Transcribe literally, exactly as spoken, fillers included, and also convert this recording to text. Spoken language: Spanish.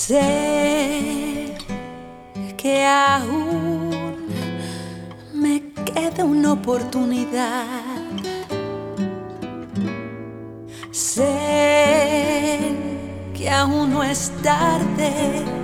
Sé que aún me queda una oportunidad. Sé que aún no es tarde